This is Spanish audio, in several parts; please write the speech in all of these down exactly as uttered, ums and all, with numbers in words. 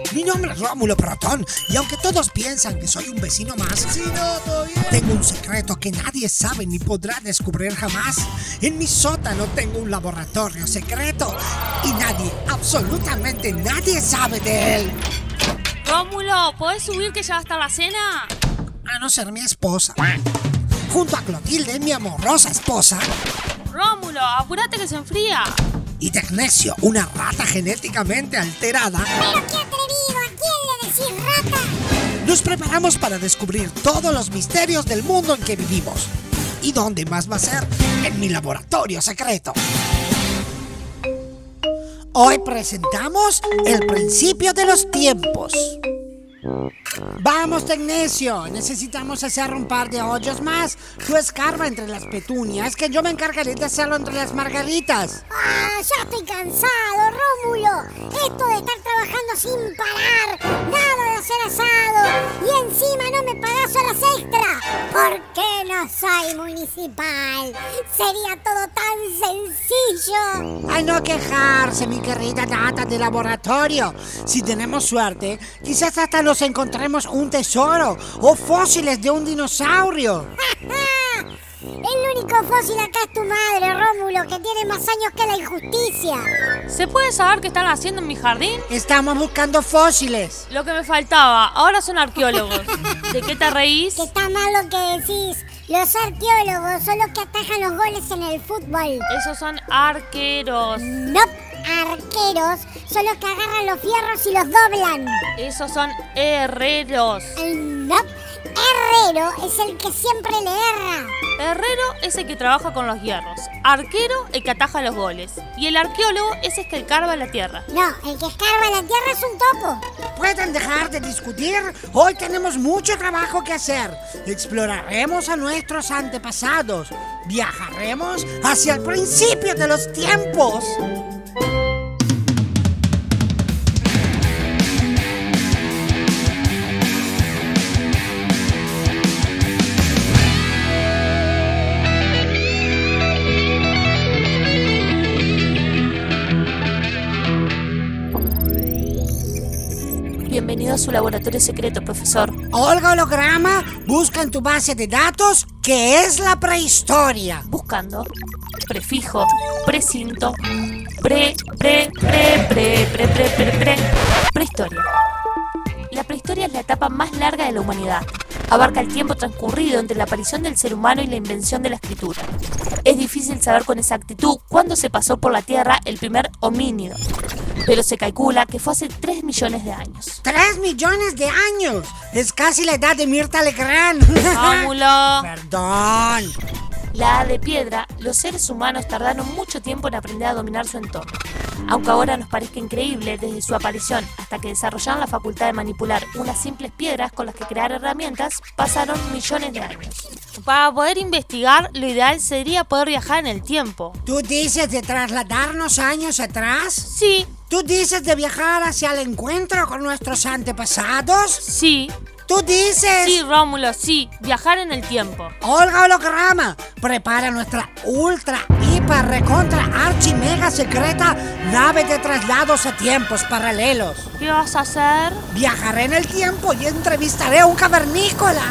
Mi nombre es Rómulo Protón y aunque todos piensan que soy un vecino más, tengo un secreto que nadie sabe ni podrá descubrir jamás. En mi sótano tengo un laboratorio secreto y nadie, absolutamente nadie sabe de él. Rómulo, ¿podés subir que ya va a estar la cena? A no ser mi esposa. Junto a Clotilde, mi amorosa esposa. Rómulo, apúrate que se enfría. Y Tecnecio, una rata genéticamente alterada. ¡Pero qué atrevido! ¿A quién le decís rata? Nos preparamos para descubrir todos los misterios del mundo en que vivimos. ¿Y dónde más va a ser? En mi laboratorio secreto. Hoy presentamos el principio de los tiempos. Vamos, Tecnecio, necesitamos hacer un par de hoyos más. Tú escarba entre las petunias, que yo me encargaré de hacerlo entre las margaritas. ¡Ah, ya estoy cansado, Rómulo! Esto de estar trabajando sin parar, nada de hacer asado, y encima no me pagás horas extra. ¿Por qué no soy municipal? Sería todo tan sencillo. Ay, no quejarse, mi querida Nata de laboratorio. Si tenemos suerte, quizás hasta nos encontremos un tesoro o fósiles de un dinosaurio. El único fósil acá es tu madre, Rómulo, que tiene más años que la injusticia. ¿Se puede saber qué están haciendo en mi jardín? Estamos buscando fósiles. Lo que me faltaba, ahora son arqueólogos. ¿De qué te reís? Que está mal lo que decís. Los arqueólogos son los que atajan los goles en el fútbol. Esos son arqueros. No, arqueros son los que agarran los fierros y los doblan. Esos son herreros. No, herrero es el que siempre le erra. Herrero es el que trabaja con los hierros. Arquero, el que ataja los goles. Y el arqueólogo es el que escarba la tierra. No, el que escarba la tierra es un topo. ¿Pueden dejar de discutir? Hoy tenemos mucho trabajo que hacer. Exploraremos a nuestros antepasados. Viajaremos hacia el principio de los tiempos. Bienvenido a su laboratorio secreto, profesor. Olga Holograma, busca en tu base de datos qué es la prehistoria. Buscando. Prefijo. Precinto. Pre, pre, pre, pre, pre, pre, pre, pre. Prehistoria. La prehistoria es la etapa más larga de la humanidad. Abarca el tiempo transcurrido entre la aparición del ser humano y la invención de la escritura. Es difícil saber con exactitud cuándo se pasó por la Tierra el primer homínido, pero se calcula que fue hace tres millones de años. ¡Tres millones de años! Es casi la edad de Mirta Legrand. ¡Rómulo! Perdón. La edad de piedra, los seres humanos tardaron mucho tiempo en aprender a dominar su entorno. Aunque ahora nos parezca increíble, desde su aparición hasta que desarrollaron la facultad de manipular unas simples piedras con las que crear herramientas, pasaron millones de años. Para poder investigar, lo ideal sería poder viajar en el tiempo. ¿Tú dices de trasladarnos años atrás? Sí. ¿Tú dices de viajar hacia el encuentro con nuestros antepasados? Sí. ¿Tú dices? Sí, Rómulo, sí. Viajar en el tiempo. Olga Holograma, prepara nuestra ultra, hiper, recontra, archi, mega secreta nave de traslados a tiempos paralelos. ¿Qué vas a hacer? Viajaré en el tiempo y entrevistaré a un cavernícola.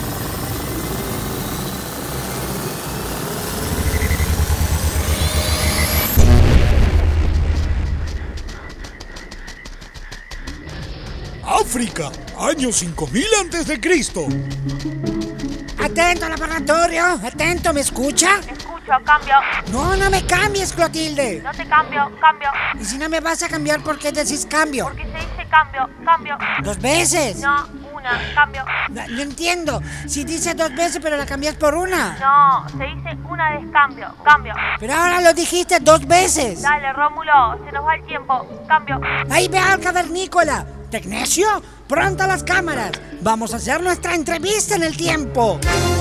África, año cinco mil antes de Cristo. Atento, laboratorio, atento, ¿me escucha? Escucho, cambio. No, no me cambies, Clotilde. No te cambio, cambio. Y si no me vas a cambiar, ¿por qué decís cambio? Porque se dice cambio, cambio. ¿Dos veces? No, una, cambio. No, no entiendo. Si dice dos veces, pero la cambias por una. No, se dice una vez cambio, cambio. Pero ahora lo dijiste dos veces. Dale, Rómulo, se nos va el tiempo, cambio. Ahí ve al cavernícola. Tecnecio, pronto a las cámaras. Vamos a hacer nuestra entrevista en el tiempo.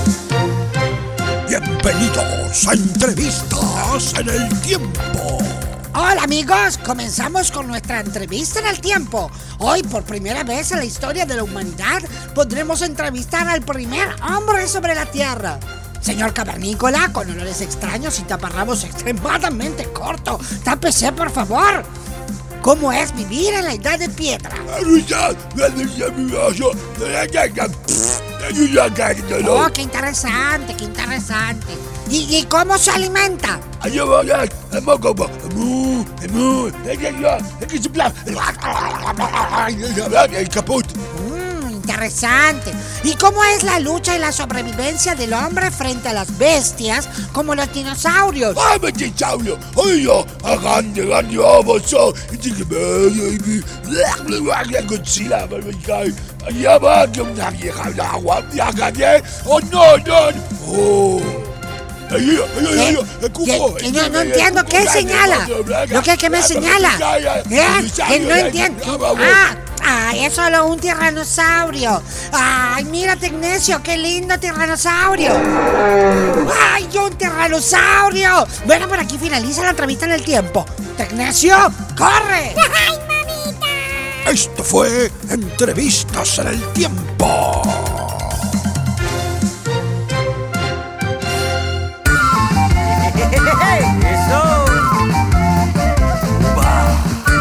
Bienvenidos a Entrevistas en el Tiempo. Hola amigos, comenzamos con nuestra entrevista en el tiempo. Hoy, por primera vez en la historia de la humanidad, podremos entrevistar al primer hombre sobre la Tierra. Señor cavernícola, con olores extraños y taparrabos extremadamente corto, tápese por favor. cómo es vivir en la Edad de Piedra. Oh, qué interesante, qué interesante. ¿Y, y cómo se alimenta? Mmm, interesante. ¿Y cómo es la lucha y la sobrevivencia del hombre frente a las bestias como los dinosaurios? ¡Oh, no, no! ¡Oh! ¿Eh? Que, que no, no entiendo qué señala. ¿Lo que, que me señala? ¿Eh? Que no entiendo. Ah, ah, es solo un tiranosaurio. Ay, mira, Tecnesio, qué lindo tiranosaurio. Ay, un tiranosaurio. Bueno, por aquí finaliza la entrevista en el tiempo. Tecnesio, corre. ¡Ay, mamita! Esto fue Entrevistas en el Tiempo. ¡Eso! ¡Uva!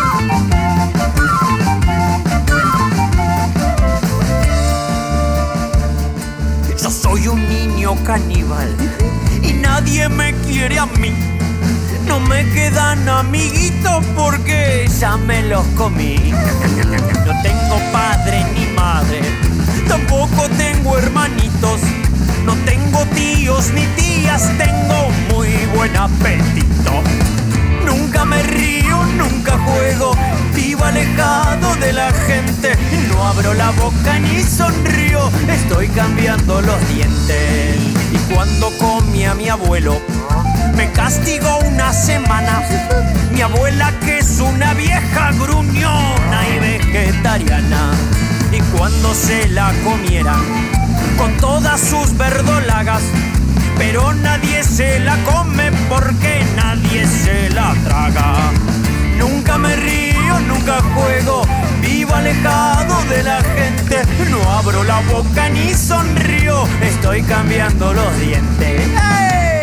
Yo soy un niño caníbal y nadie me quiere a mí. No me quedan amiguitos porque ya me los comí. No tengo padre ni madre, tampoco tengo hermanitos. No tengo tíos ni tías, tengo muy buen apetito. Nunca me río, nunca juego, vivo alejado de la gente. No abro la boca ni sonrío, estoy cambiando los dientes. Y cuando comí a mi abuelo, me castigó una semana. Mi abuela, que es una vieja gruñona y vegetariana. Y cuando se la comieran con todas sus verdolagas, pero nadie se la come porque nadie se la traga. Nunca me río, nunca juego, vivo alejado de la gente. No abro la boca ni sonrío, estoy cambiando los dientes. ¡Hey!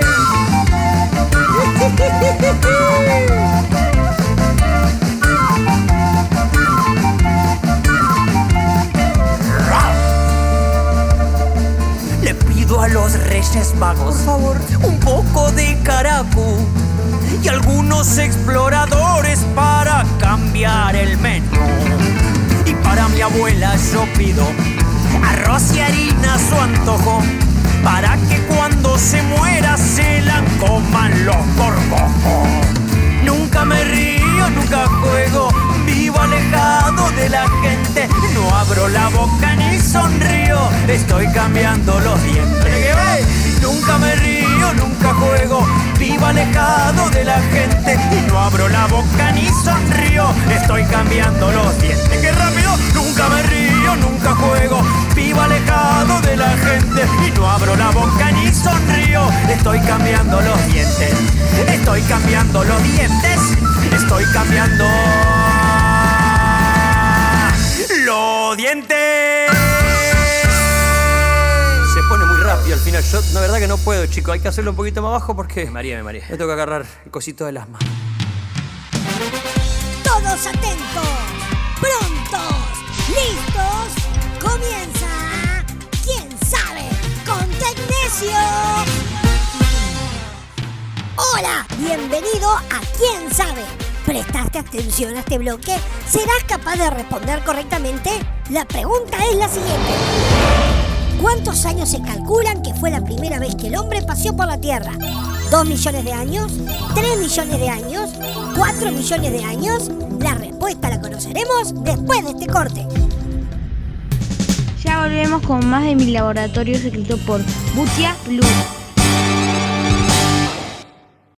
Le pido a los Reyes Magos, por favor, un poco de caracú y algunos exploradores para cambiar el menú. Y para mi abuela yo pido arroz y harina a su antojo, para que cuando se muera se la coman los gorgojos. Nunca me río, nunca juego, vivo alejado de la gente. No abro la boca ni sonrío, estoy cambiando los dientes. Nunca me río, nunca juego, vivo alejado de la gente. Y no abro la boca ni sonrío, estoy cambiando los dientes. ¡Qué rápido! Nunca me río, nunca juego, vivo alejado de la gente. Y no abro la boca ni sonrío, estoy cambiando los dientes. Estoy cambiando los dientes, estoy cambiando los dientes. Se pone muy rápido al final. Yo, la verdad que no puedo, chicos. Hay que hacerlo un poquito más bajo porque me maría, me maría. Me tengo que agarrar el cosito del asma. Todos atentos, prontos, listos. Comienza ¿Quién sabe? Con Tecnesio. Hola, bienvenido a ¿Quién sabe? ¿Prestaste atención a este bloque? ¿Serás capaz de responder correctamente? La pregunta es la siguiente. ¿Cuántos años se calculan que fue la primera vez que el hombre paseó por la Tierra? ¿Dos millones de años? ¿Tres millones de años? ¿Cuatro millones de años? La respuesta la conoceremos después de este corte. Ya volvemos con más de Mi Laboratorio, escrito por Butia Blue.